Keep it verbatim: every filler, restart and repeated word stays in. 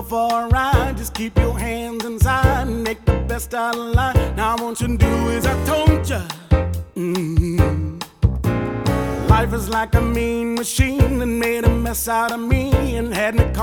for a ride. Just keep your hands inside and make the best out of life. Now I want you to do as I told ya. Mm-hmm. Life is like a mean machine that made a mess out of me and had me caught